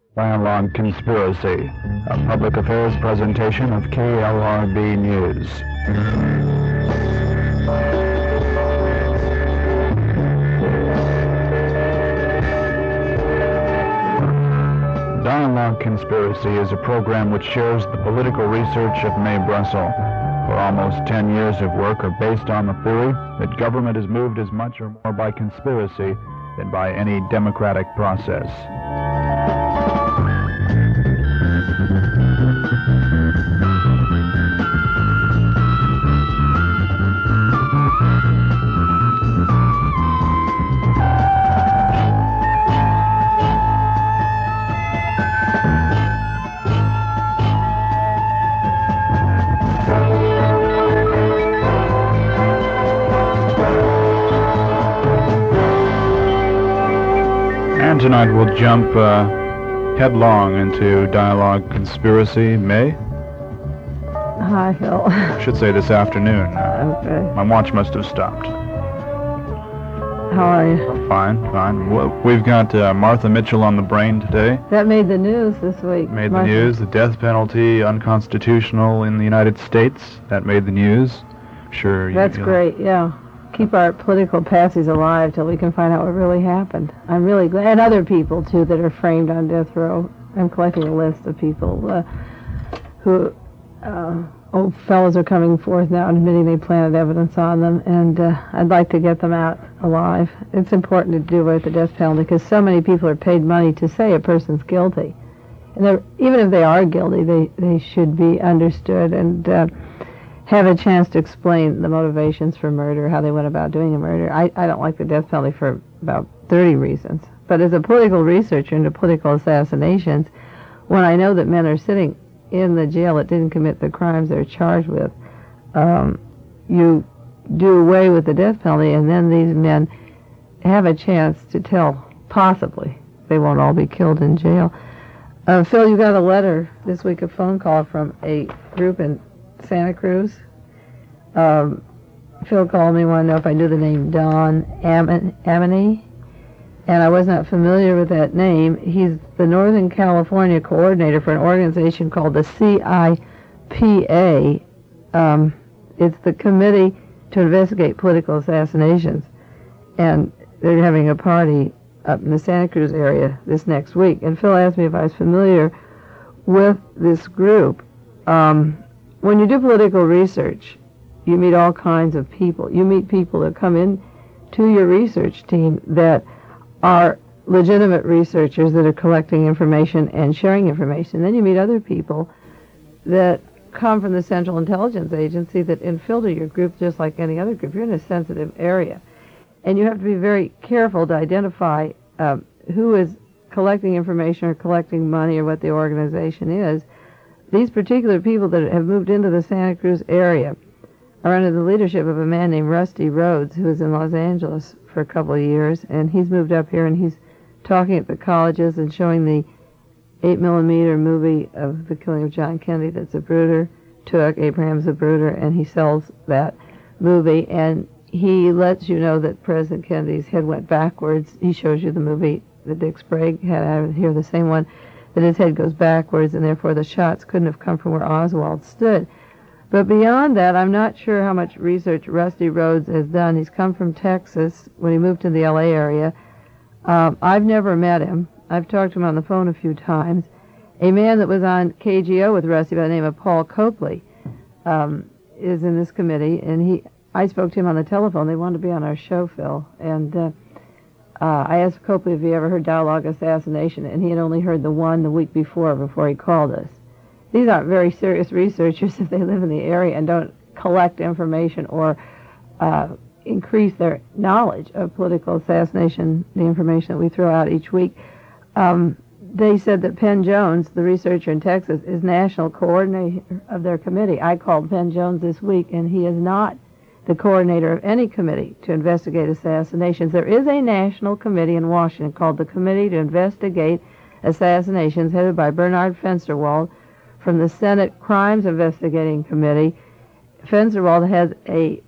Dialogue Conspiracy, a public affairs presentation of KLRB News. Dialogue Conspiracy is a program which shares the political research of Mae Brussell. For almost 10 years of work are based on the theory that government is moved as much or more by conspiracy than by any democratic process. And tonight we'll jump headlong into Dialogue Conspiracy. Mae? Hi, Phil. I should say this afternoon. Okay. My watch must have stopped. How are you? Fine. Well, we've got Martha Mitchell on the brain today. That made the news this week. Made the news. The death penalty unconstitutional in the United States. That made the news. Sure. That's great, yeah. Keep our political patsies alive till we can find out what really happened. I'm really glad. And other people, too, that are framed on death row. I'm collecting a list of people who, old fellows are coming forth now admitting they planted evidence on them, and I'd like to get them out alive. It's important to do away with the death penalty because so many people are paid money to say a person's guilty. And even if they are guilty, they should be understood and have a chance to explain the motivations for murder, how they went about doing a murder. I don't like the death penalty for about 30 reasons. But as a political researcher into political assassinations, when I know that men are sitting in the jail that didn't commit the crimes they're charged with, you do away with the death penalty, and then these men have a chance to tell, possibly, they won't all be killed in jail. Phil, you got a letter this week, a phone call from a group in Santa Cruz. Phil called me, wanted to know if I knew the name Don Amony, and I was not familiar with that name. He's the Northern California coordinator for an organization called the CIPA. It's the Committee to Investigate Political Assassinations, and they're having a party up in the Santa Cruz area this next week. And Phil asked me if I was familiar with this group. When you do political research, you meet all kinds of people. You meet people that come in to your research team that are legitimate researchers that are collecting information and sharing information. Then you meet other people that come from the Central Intelligence Agency that infiltrate your group just like any other group. You're in a sensitive area. And you have to be very careful to identify who is collecting information or collecting money or what the organization is. These particular people that have moved into the Santa Cruz area are under the leadership of a man named Rusty Rhodes, who was in Los Angeles for a couple of years, and he's moved up here and he's talking at the colleges and showing the 8mm movie of the killing of John Kennedy that Zapruder took, Abraham Zapruder, and he sells that movie, and he lets you know that President Kennedy's head went backwards. He shows you the movie that Dick Sprague had. I have here the same one, that his head goes backwards, and therefore the shots couldn't have come from where Oswald stood. But beyond that, I'm not sure how much research Rusty Rhodes has done. He's come from Texas when he moved to the L.A. area. I've never met him. I've talked to him on the phone a few times. A man that was on KGO with Rusty by the name of Paul Copley is in this committee, and I spoke to him on the telephone. They wanted to be on our show, Phil, and I asked Copley if he ever heard Dialogue Assassination, and he had only heard the one the week before he called us. These aren't very serious researchers if they live in the area and don't collect information or increase their knowledge of political assassination, the information that we throw out each week. They said that Penn Jones, the researcher in Texas, is national coordinator of their committee. I called Penn Jones this week, and he is not the coordinator of any committee to investigate assassinations. There is a national committee in Washington called the Committee to Investigate Assassinations, headed by Bernard Fensterwald from the Senate Crimes Investigating Committee. Fensterwald has a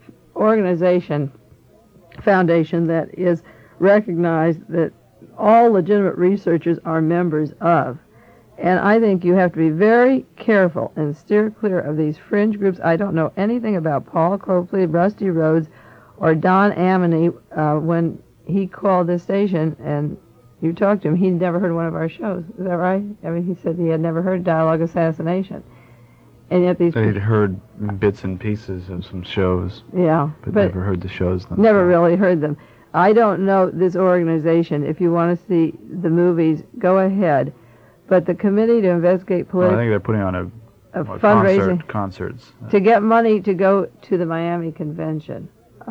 foundation that is recognized that all legitimate researchers are members of. And I think you have to be very careful and steer clear of these fringe groups. I don't know anything about Paul Copley, Rusty Rhodes, or Don Amony. When he called this station and you talked to him, he'd never heard one of our shows. Is that right? I mean, he said he had never heard Dialogue Assassination. And yet these... He'd heard bits and pieces of some shows. Yeah. But never heard the shows themselves. Never really heard them. I don't know this organization. If you want to see the movies, go ahead. But the Committee to Investigate Political... I think they're putting on a fundraising concerts. To get money to go to the Miami convention.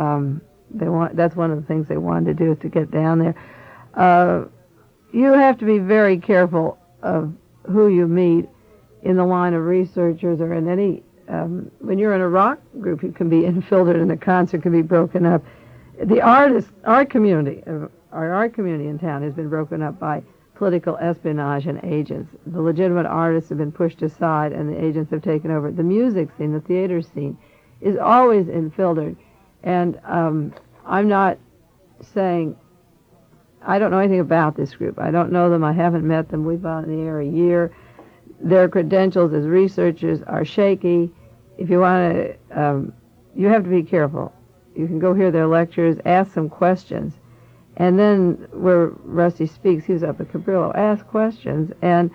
That's one of the things they wanted to do, is to get down there. You have to be very careful of who you meet in the line of researchers or in any... when you're in a rock group, you can be infiltrated and a concert can be broken up. The art community in town has been broken up by political espionage and agents. The legitimate artists have been pushed aside and the agents have taken over. The music scene, the theater scene, is always infiltrated. And I'm not saying... I don't know anything about this group. I don't know them. I haven't met them. We've been on the air a year. Their credentials as researchers are shaky. If you want to... you have to be careful. You can go hear their lectures, ask some questions, and then where Rusty speaks, he was up at Cabrillo, ask questions, and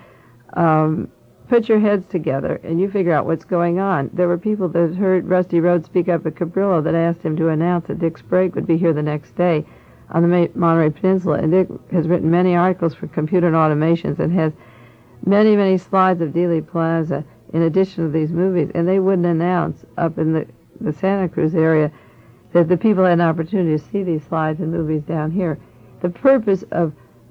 put your heads together, and you figure out what's going on. There were people that heard Rusty Rhodes speak up at Cabrillo that asked him to announce that Dick Sprague would be here the next day on the Monterey Peninsula, and Dick has written many articles for Computer and Automations and has many, many slides of Dealey Plaza in addition to these movies, and they wouldn't announce up in the Santa Cruz area that the people had an opportunity to see these slides and movies down here. The purpose of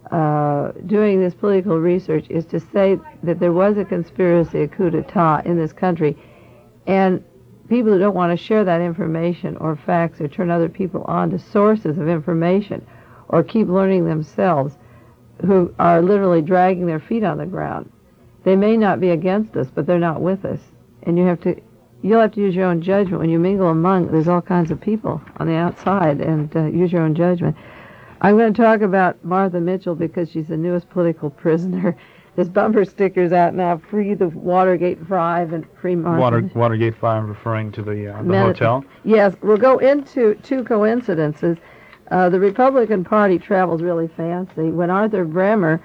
doing this political research is to say that there was a conspiracy, a coup d'etat in this country, and people who don't want to share that information or facts or turn other people on to sources of information or keep learning themselves, who are literally dragging their feet on the ground. They may not be against us, but they're not with us. And you'll have to use your own judgment. When you mingle among, there's all kinds of people on the outside, and use your own judgment. I'm going to talk about Martha Mitchell because she's the newest political prisoner. There's bumper stickers out now, free the Watergate 5 and free Martha. Watergate 5, referring to the hotel? Yes, we'll go into two coincidences. The Republican Party travels really fancy. When Arthur Bremer's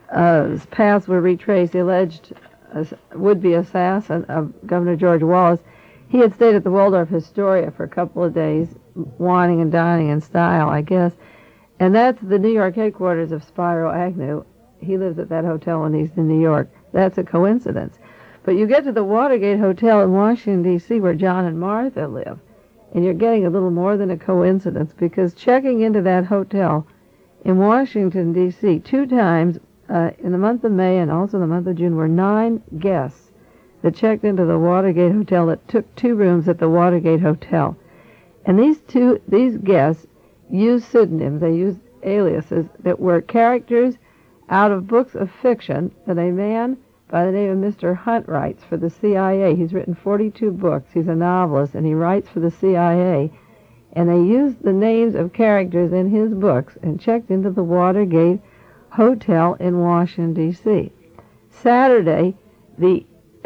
paths were retraced, the alleged would-be assassin of Governor George Wallace, he had stayed at the Waldorf Astoria for a couple of days, whining and dining in style, I guess. And that's the New York headquarters of Spiro Agnew. He lives at that hotel when he's in New York. That's a coincidence. But you get to the Watergate Hotel in Washington, D.C., where John and Martha live, and you're getting a little more than a coincidence, because checking into that hotel in Washington, D.C., 2 times in the month of May and also the month of June were 9 guests that checked into the Watergate Hotel that took 2 rooms at the Watergate Hotel. And these guests used pseudonyms, they used aliases that were characters out of books of fiction that a man by the name of Mr. Hunt writes for the CIA. He's written 42 books. He's a novelist, and he writes for the CIA. And they used the names of characters in his books and checked into the Watergate Hotel in Washington, D.C. Saturday, the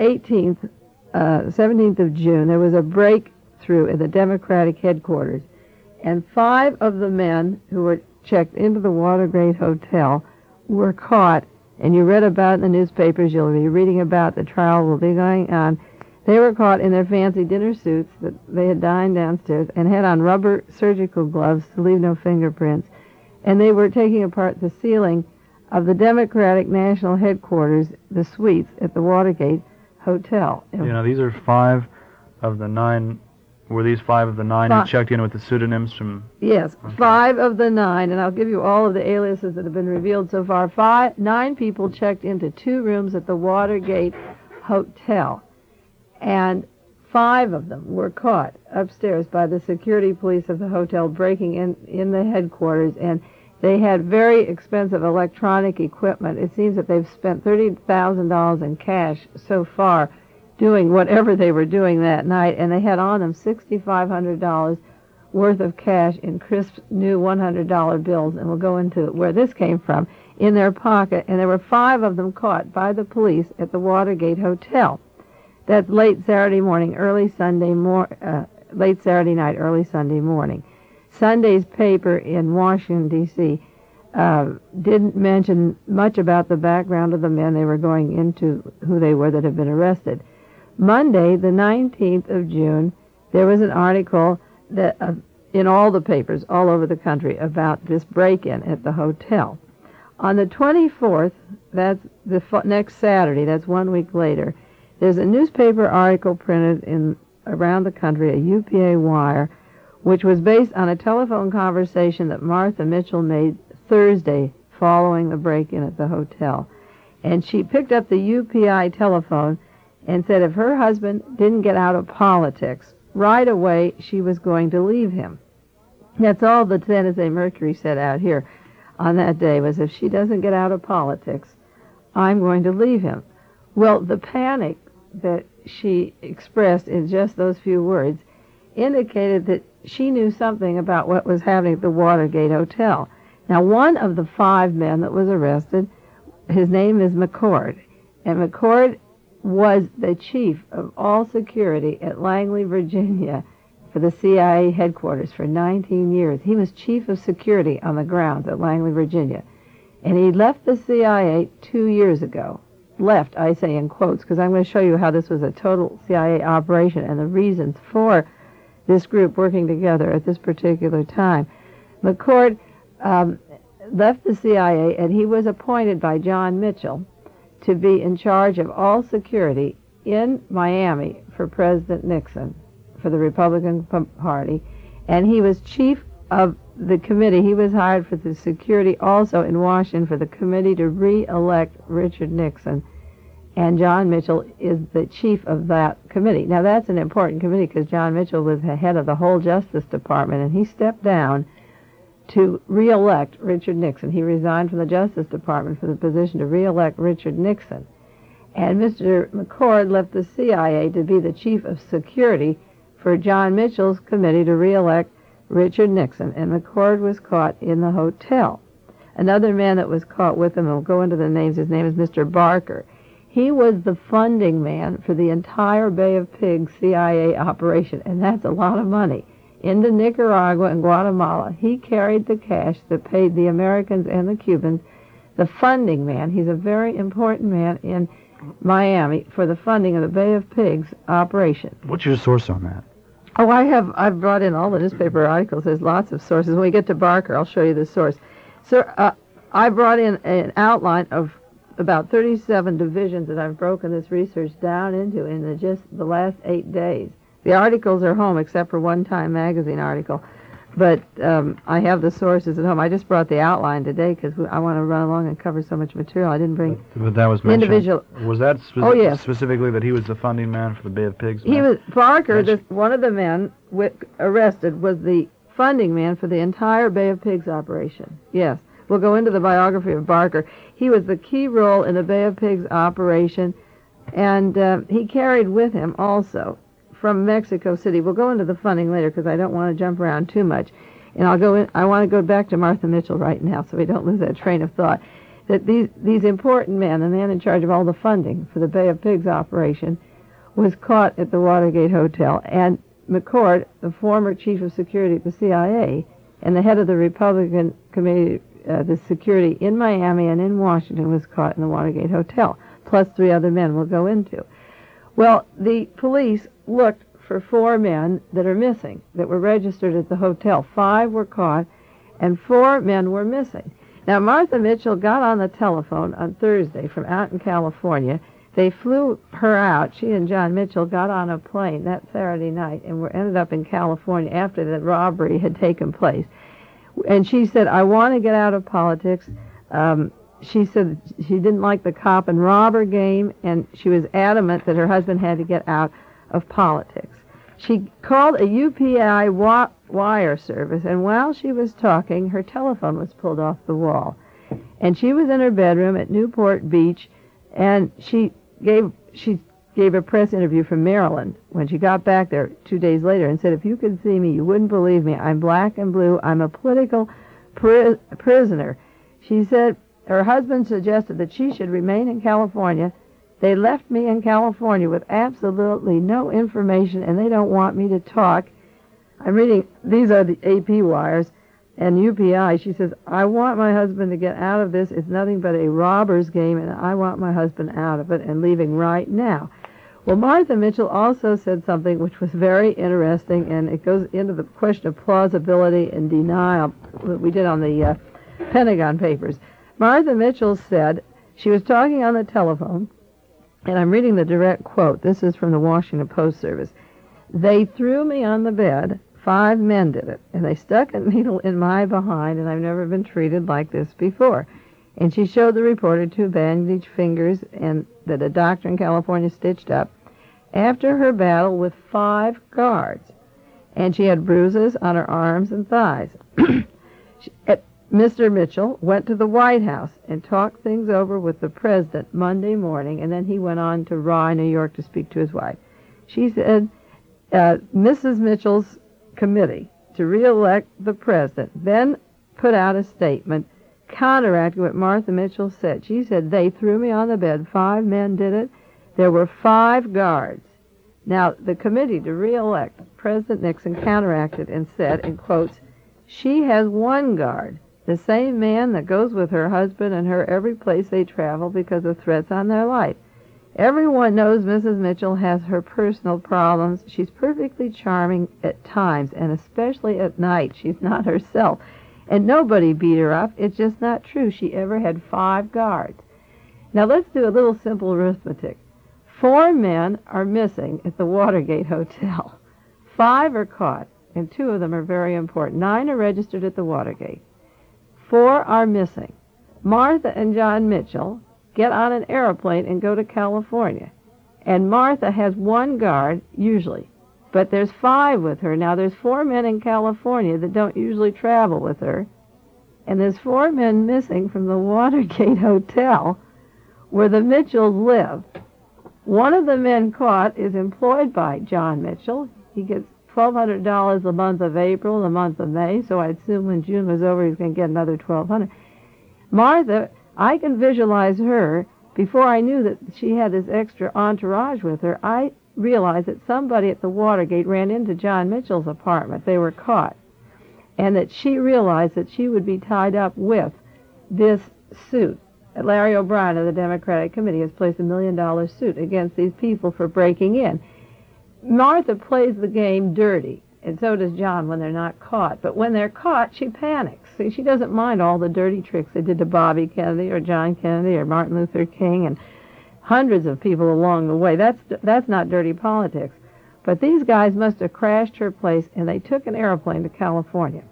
17th of June, there was a breakthrough in the Democratic headquarters, and 5 of the men who were checked into the Watergate Hotel were caught, and you read about it in the newspapers. You'll be reading about the trial will be going on. They were caught in their fancy dinner suits that they had dined downstairs and had on rubber surgical gloves to leave no fingerprints, and they were taking apart the ceiling of the Democratic National Headquarters, the suites at the Watergate Hotel. These are 5 of the 9. Were these 5 of the 9 who checked in with the pseudonyms from... Yes, okay. 5 of the 9, and I'll give you all of the aliases that have been revealed so far. 9 people checked into 2 rooms at the Watergate Hotel, and 5 of them were caught upstairs by the security police of the hotel breaking in the headquarters, and they had very expensive electronic equipment. It seems that they've spent $30,000 in cash so far doing whatever they were doing that night, and they had on them $6,500 worth of cash in crisp new $100 bills, and we'll go into where this came from. in their pocket, and there were 5 of them caught by the police at the Watergate Hotel. That's late Saturday morning, late Saturday night, early Sunday morning. Sunday's paper in Washington, D.C. Didn't mention much about the background of the men they were going into, who they were that had been arrested. Monday, the 19th of June, there was an article that in all the papers all over the country about this break-in at the hotel. On the 24th, that's the next Saturday, that's 1 week later, there's a newspaper article printed around the country, a UPA wire, which was based on a telephone conversation that Martha Mitchell made Thursday following the break-in at the hotel. And she picked up the UPI telephone and said if her husband didn't get out of politics, right away she was going to leave him. That's all the San Jose Mercury said out here on that day, was if she doesn't get out of politics, I'm going to leave him. Well, the panic that she expressed in just those few words indicated that she knew something about what was happening at the Watergate Hotel. Now, one of the 5 men that was arrested, his name is McCord, and McCord was the chief of all security at Langley, Virginia, for the CIA headquarters for 19 years. He was chief of security on the grounds at Langley, Virginia. And he left the CIA 2 years ago. Left, I say in quotes, because I'm going to show you how this was a total CIA operation and the reasons for this group working together at this particular time. McCord left the CIA, and he was appointed by John Mitchell to be in charge of all security in Miami for President Nixon, for the Republican Party, and he was chief of the committee. He was hired for the security also in Washington for the committee to re-elect Richard Nixon, and John Mitchell is the chief of that committee. Now, that's an important committee because John Mitchell was the head of the whole Justice Department, and he stepped down to re-elect Richard Nixon. He resigned from the Justice Department for the position to re-elect Richard Nixon. And Mr. McCord left the CIA to be the chief of security for John Mitchell's committee to re-elect Richard Nixon. And McCord was caught in the hotel. Another man that was caught with him, and we'll go into the names, his name is Mr. Barker. He was the funding man for the entire Bay of Pigs CIA operation, and that's a lot of money. Into Nicaragua and Guatemala, he carried the cash that paid the Americans and the Cubans. The funding man, he's a very important man in Miami for the funding of the Bay of Pigs operation. What's your source on that? Oh, I've brought in all the newspaper articles. There's lots of sources. When we get to Barker, I'll show you the source. So I brought in an outline of about 37 divisions that I've broken this research down into in just the last 8 days. The articles are home except for one Time magazine article, but I have the sources at home. I just brought the outline today because I want to run along and cover so much material. I didn't bring But that was mentioned. individual. Was that yes. specifically that he was the funding man for the Bay of Pigs? He was Barker. One of the men arrested was the funding man for the entire Bay of Pigs operation. Yes, we'll go into the biography of Barker. He was the key role in the Bay of Pigs operation, and he carried with him also from Mexico City. We'll go into the funding later because I don't want to jump around too much. And I want to go back to Martha Mitchell right now so we don't lose that train of thought. That these important men, the man in charge of all the funding for the Bay of Pigs operation, was caught at the Watergate Hotel. And McCord, the former chief of security at the CIA and the head of the Republican Committee, the security in Miami and in Washington, was caught in the Watergate Hotel, plus 3 other men we'll go into. Well, the police looked for 4 men that are missing, that were registered at the hotel. 5 were caught, and 4 men were missing. Now, Martha Mitchell got on the telephone on Thursday from out in California. They flew her out. She and John Mitchell got on a plane that Saturday night and ended up in California after the robbery had taken place. And she said, I want to get out of politics. She said she didn't like the cop and robber game, and she was adamant that her husband had to get out of politics. She called a UPI wire service, and while she was talking, her telephone was pulled off the wall. And she was in her bedroom at Newport Beach, and she gave a press interview from Maryland when she got back there 2 days later and said, if you could see me, you wouldn't believe me. I'm black and blue. I'm a political prisoner. She said Her husband suggested that she should remain in California. They left me in California with absolutely no information, and they don't want me to talk. I'm reading, these are the AP wires, and UPI. She says, I want my husband to get out of this. It's nothing but a robber's game, and I want my husband out of it and leaving right now. Well, Martha Mitchell also said something which was very interesting, and it goes into the question of plausibility and denial that we did on the Pentagon Papers. Martha Mitchell said she was talking on the telephone, and I'm reading the direct quote. This is from the Washington Post Service. They threw me on the bed. 5 men did it, and they stuck a needle in my behind, and I've never been treated like this before. And she showed the reporter 2 bandaged fingers and that a doctor in California stitched up after her battle with 5 guards. And she had bruises on her arms and thighs. Mr. Mitchell went to the White House and talked things over with the president Monday morning, and then he went on to Rye, New York, to speak to his wife. She said Mrs. Mitchell's committee to re-elect the president then put out a statement counteracting what Martha Mitchell said. She said, they threw me on the bed. 5 men did it. There were 5 guards. Now, the committee to re-elect President Nixon counteracted and said, in quotes, she has 1 guard, the same man that goes with her husband and her every place they travel because of threats on their life. Everyone knows Mrs. Mitchell has her personal problems. She's perfectly charming at times, and especially at night. She's not herself. And nobody beat her up. It's just not true. She ever had 5 guards. Now let's do a little simple arithmetic. 4 men are missing at the Watergate Hotel. 5 are caught, and 2 of them are very important. 9 are registered at the Watergate. 4 are missing. Martha and John Mitchell get on an airplane and go to California. And Martha has 1 guard, usually. But there's 5 with her. Now, there's 4 men in California that don't usually travel with her. And there's 4 men missing from the Watergate Hotel where the Mitchells live. One of the men caught is employed by John Mitchell. He gets $1,200 the month of April, the month of May, so I assume when June was over he's going to get another $1,200. Martha, I can visualize her. Before I knew that she had this extra entourage with her, I realized that somebody at the Watergate ran into John Mitchell's apartment. They were caught. And that she realized that she would be tied up with this suit. Larry O'Brien of the Democratic Committee has placed $1 million suit against these people for breaking in. Martha plays the game dirty, and so does John when they're not caught. But when they're caught, she panics. See, she doesn't mind all the dirty tricks they did to Bobby Kennedy or John Kennedy or Martin Luther King and hundreds of people along the way. That's not dirty politics. But these guys must have crashed her place, and they took an airplane to California.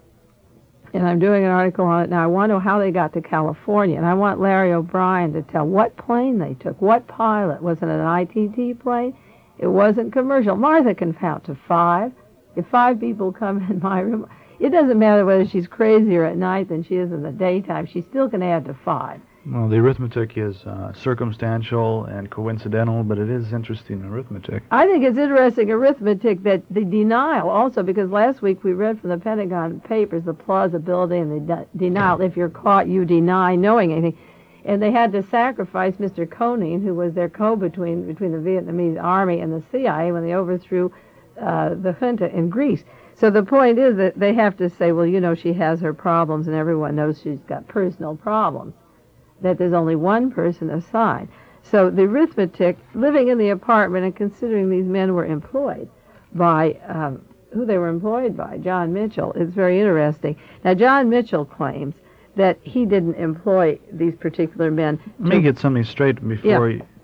And I'm doing an article on it now. I want to know how they got to California, and I want Larry O'Brien to tell what plane they took, what pilot. Was it an ITT plane? It wasn't commercial. Martha can count to 5. If 5 people come in my room, it doesn't matter whether she's crazier at night than she is in the daytime. She still can add to 5. Well, the arithmetic is circumstantial and coincidental, but it is interesting arithmetic. I think it's interesting arithmetic that the denial also, because last week we read from the Pentagon Papers the plausibility and the denial. If you're caught, you deny knowing anything. And they had to sacrifice Mr. Koenig, who was their between the Vietnamese army and the CIA when they overthrew the junta in Greece. So the point is that they have to say, well, you know, she has her problems and everyone knows she's got personal problems, that there's only one person assigned. So the arithmetic, living in the apartment and considering these men were employed by, who they were employed by, John Mitchell, is very interesting. Now, John Mitchell claims that he didn't employ these particular men. Let me get something straight before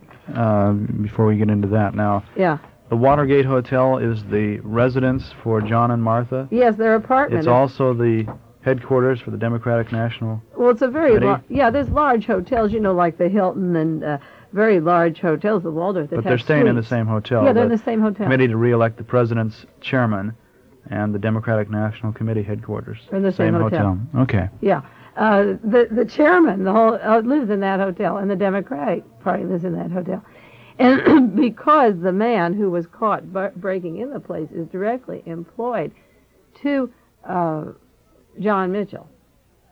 we get into that now. Yeah. The Watergate Hotel is the residence for John and Martha? Yes, their apartment. It's also the headquarters for the Democratic National Well, it's a very there's large hotels, you know, like the Hilton and very large hotels, the Waldorf. But they're staying in the same hotel. Yeah, they're in the same hotel. Committee to re-elect the president's chairman and the Democratic National Committee headquarters. In the same hotel. Okay. Yeah. The chairman lives in that hotel, and the Democratic Party lives in that hotel. And because the man who was caught breaking in the place is directly employed to John Mitchell,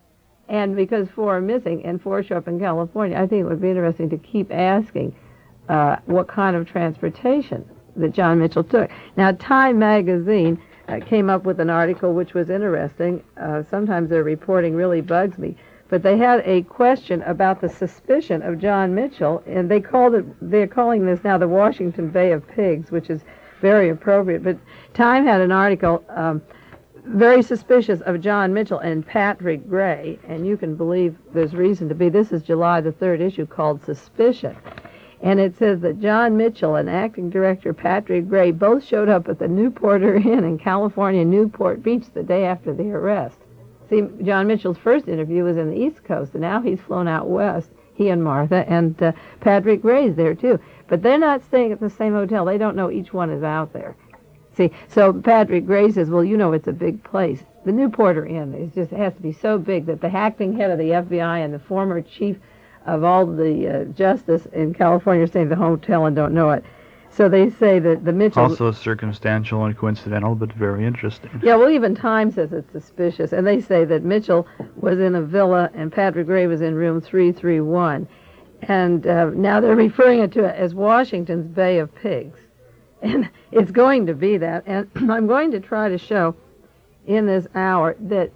And because 4 are missing and 4 show up in California, I think it would be interesting to keep asking what kind of transportation that John Mitchell took. Now, Time magazine came up with an article which was interesting. Sometimes their reporting really bugs me. But they had a question about the suspicion of John Mitchell, and they're calling this now the Washington Bay of Pigs, which is very appropriate. But Time had an article very suspicious of John Mitchell and Patrick Gray, and you can believe there's reason to be. This is July the 3rd issue called Suspicion. And it says that John Mitchell and acting director Patrick Gray both showed up at the Newporter Inn in California, Newport Beach, the day after the arrest. See, John Mitchell's first interview was in the East Coast, and now he's flown out west, he and Martha, and Patrick Gray's there too. But they're not staying at the same hotel. They don't know each one is out there. See, so Patrick Gray says, well, you know, it's a big place. The Newporter Inn it has to be so big that the acting head of the FBI and the former chief of all the justice in California are staying at the hotel and don't know it. So they say that the Mitchells... Also circumstantial and coincidental, but very interesting. Yeah, well, even Time says it's suspicious. And they say that Mitchell was in a villa and Patrick Gray was in room 331. And now they're referring it to as Washington's Bay of Pigs. And it's going to be that. And I'm going to try to show in this hour that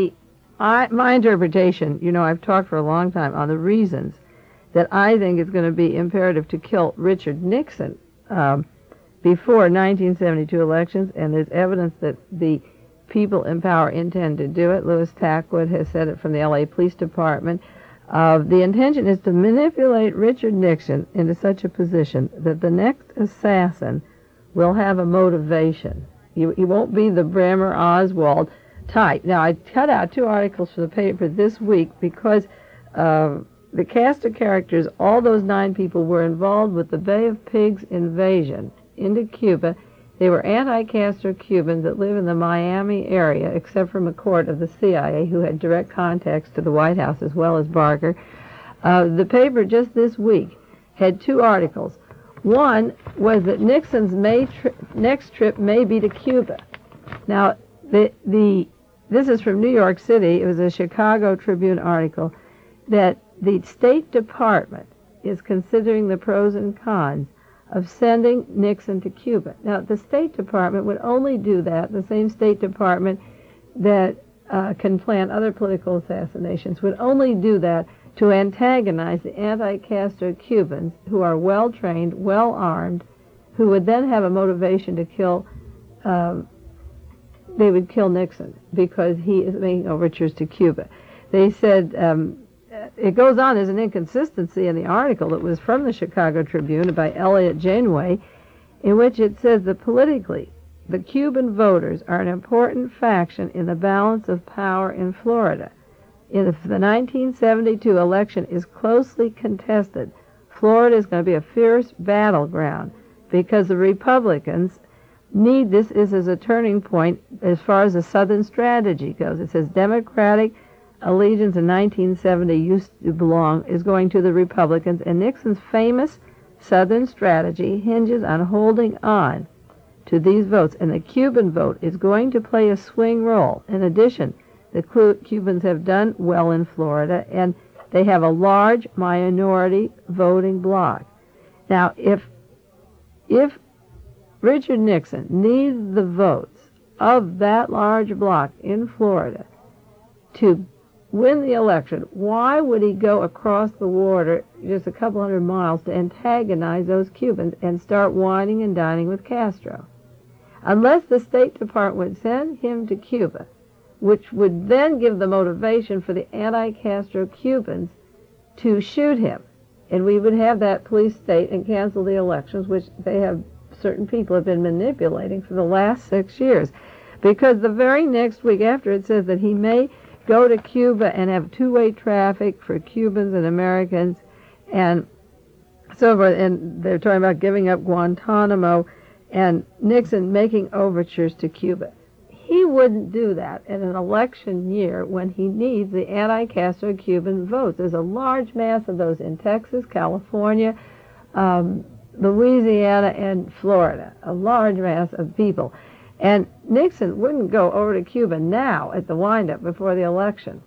my interpretation, you know, I've talked for a long time on the reasons that I think it's going to be imperative to kill Richard Nixon before 1972 elections, and there's evidence that the people in power intend to do it. Louis Tackwood has said it from the L.A. Police Department. The intention is to manipulate Richard Nixon into such a position that the next assassin will have a motivation. He won't be the Bremer Oswald type. Now, I cut out 2 articles for the paper this week because the cast of characters, all those 9 people were involved with the Bay of Pigs invasion into Cuba. They were anti-Castro Cubans that live in the Miami area, except for McCord of the CIA, who had direct contacts to the White House as well as Barker. The paper just this week had 2 articles. One was that Nixon's next trip may be to Cuba. Now, this is from New York City. It was a Chicago Tribune article that the State Department is considering the pros and cons of sending Nixon to Cuba. Now, the State Department would only do that, the same State Department that can plan other political assassinations, would only do that to antagonize the anti-Castro Cubans who are well-trained, well-armed, who would then have a motivation to kill, they would kill Nixon because he is making overtures to Cuba. They said, it goes on, there's an inconsistency in the article that was from the Chicago Tribune by Elliot Janeway, in which it says that politically, the Cuban voters are an important faction in the balance of power in Florida. If the 1972 election is closely contested, Florida is going to be a fierce battleground because the Republicans need this as a turning point as far as the Southern strategy goes. It says Democratic allegiance in 1970 is going to the Republicans, and Nixon's famous Southern strategy hinges on holding on to these votes, and the Cuban vote is going to play a swing role. In addition, the Cubans have done well in Florida, and they have a large minority voting bloc. Now, if Richard Nixon needs the votes of that large bloc in Florida to win the election, why would he go across the water just a couple hundred miles to antagonize those Cubans and start whining and dining with Castro? Unless the State Department would send him to Cuba, which would then give the motivation for the anti-Castro Cubans to shoot him. And we would have that police state and cancel the elections, which certain people have been manipulating for the last 6 years. Because the very next week after, it says that he may go to Cuba and have two-way traffic for Cubans and Americans and so forth. And they're talking about giving up Guantanamo and Nixon making overtures to Cuba. He wouldn't do that in an election year when he needs the anti-Castro Cuban votes. There's a large mass of those in Texas, California, Louisiana, and Florida, a large mass of people. And Nixon wouldn't go over to Cuba now at the windup before the election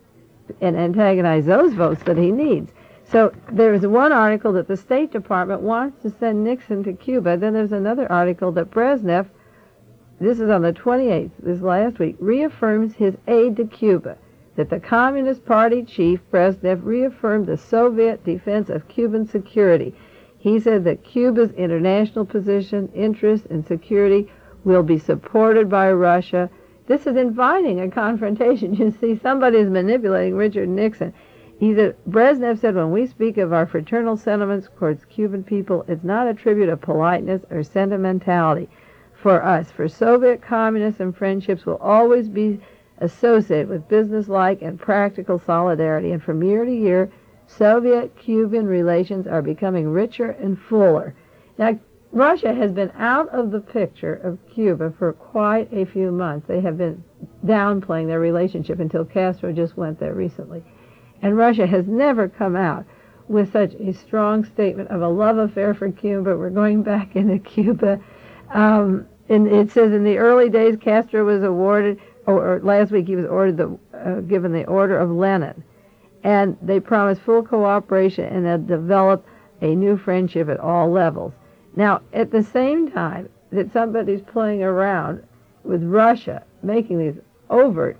and antagonize those votes that he needs. So there's one article that the State Department wants to send Nixon to Cuba. Then there's another article that Brezhnev, this is on the 28th, this last week, reaffirms his aid to Cuba, that the Communist Party chief, Brezhnev, reaffirmed the Soviet defense of Cuban security. He said that Cuba's international position, interest, and security will be supported by Russia. This is inviting a confrontation. You see, somebody is manipulating Richard Nixon. Brezhnev said, when we speak of our fraternal sentiments towards Cuban people, it's not a tribute of politeness or sentimentality for us. For Soviet communists and friendships will always be associated with businesslike and practical solidarity. And from year to year, Soviet-Cuban relations are becoming richer and fuller. Now, Russia has been out of the picture of Cuba for quite a few months. They have been downplaying their relationship until Castro just went there recently. And Russia has never come out with such a strong statement of a love affair for Cuba. We're going back into Cuba. And it says in the early days, Castro was awarded, or last week he was given the Order of Lenin. And they promised full cooperation and they'll develop a new friendship at all levels. Now, at the same time that somebody's playing around with Russia, making these overt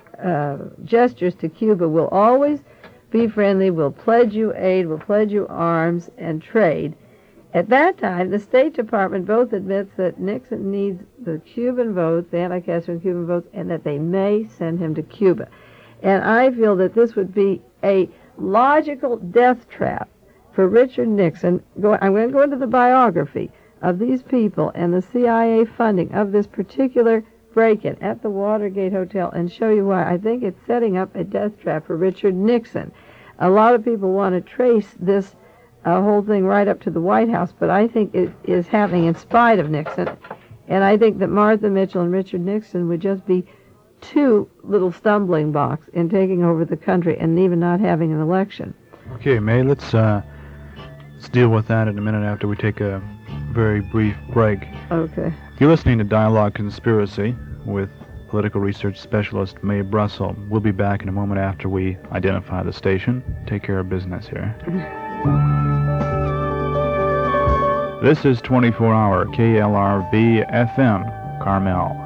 gestures to Cuba, will always be friendly, will pledge you aid, will pledge you arms and trade. At that time, the State Department both admits that Nixon needs the Cuban votes, the anti-Castro Cuban votes, and that they may send him to Cuba. And I feel that this would be a logical death trap for Richard Nixon. I'm going to go into the biography of these people and the CIA funding of this particular break-in at the Watergate Hotel and show you why I think it's setting up a death trap for Richard Nixon. A lot of people want to trace this whole thing right up to the White House, but I think it is happening in spite of Nixon. And I think that Martha Mitchell and Richard Nixon would just be two little stumbling blocks in taking over the country and even not having an election. Okay, May, let's deal with that in a minute after we take a very brief break. Okay. You're listening to Dialogue Conspiracy with political research specialist Mae Brussell. We'll be back in a moment after we identify the station. Take care of business here. This is 24-hour KLRB FM, Carmel.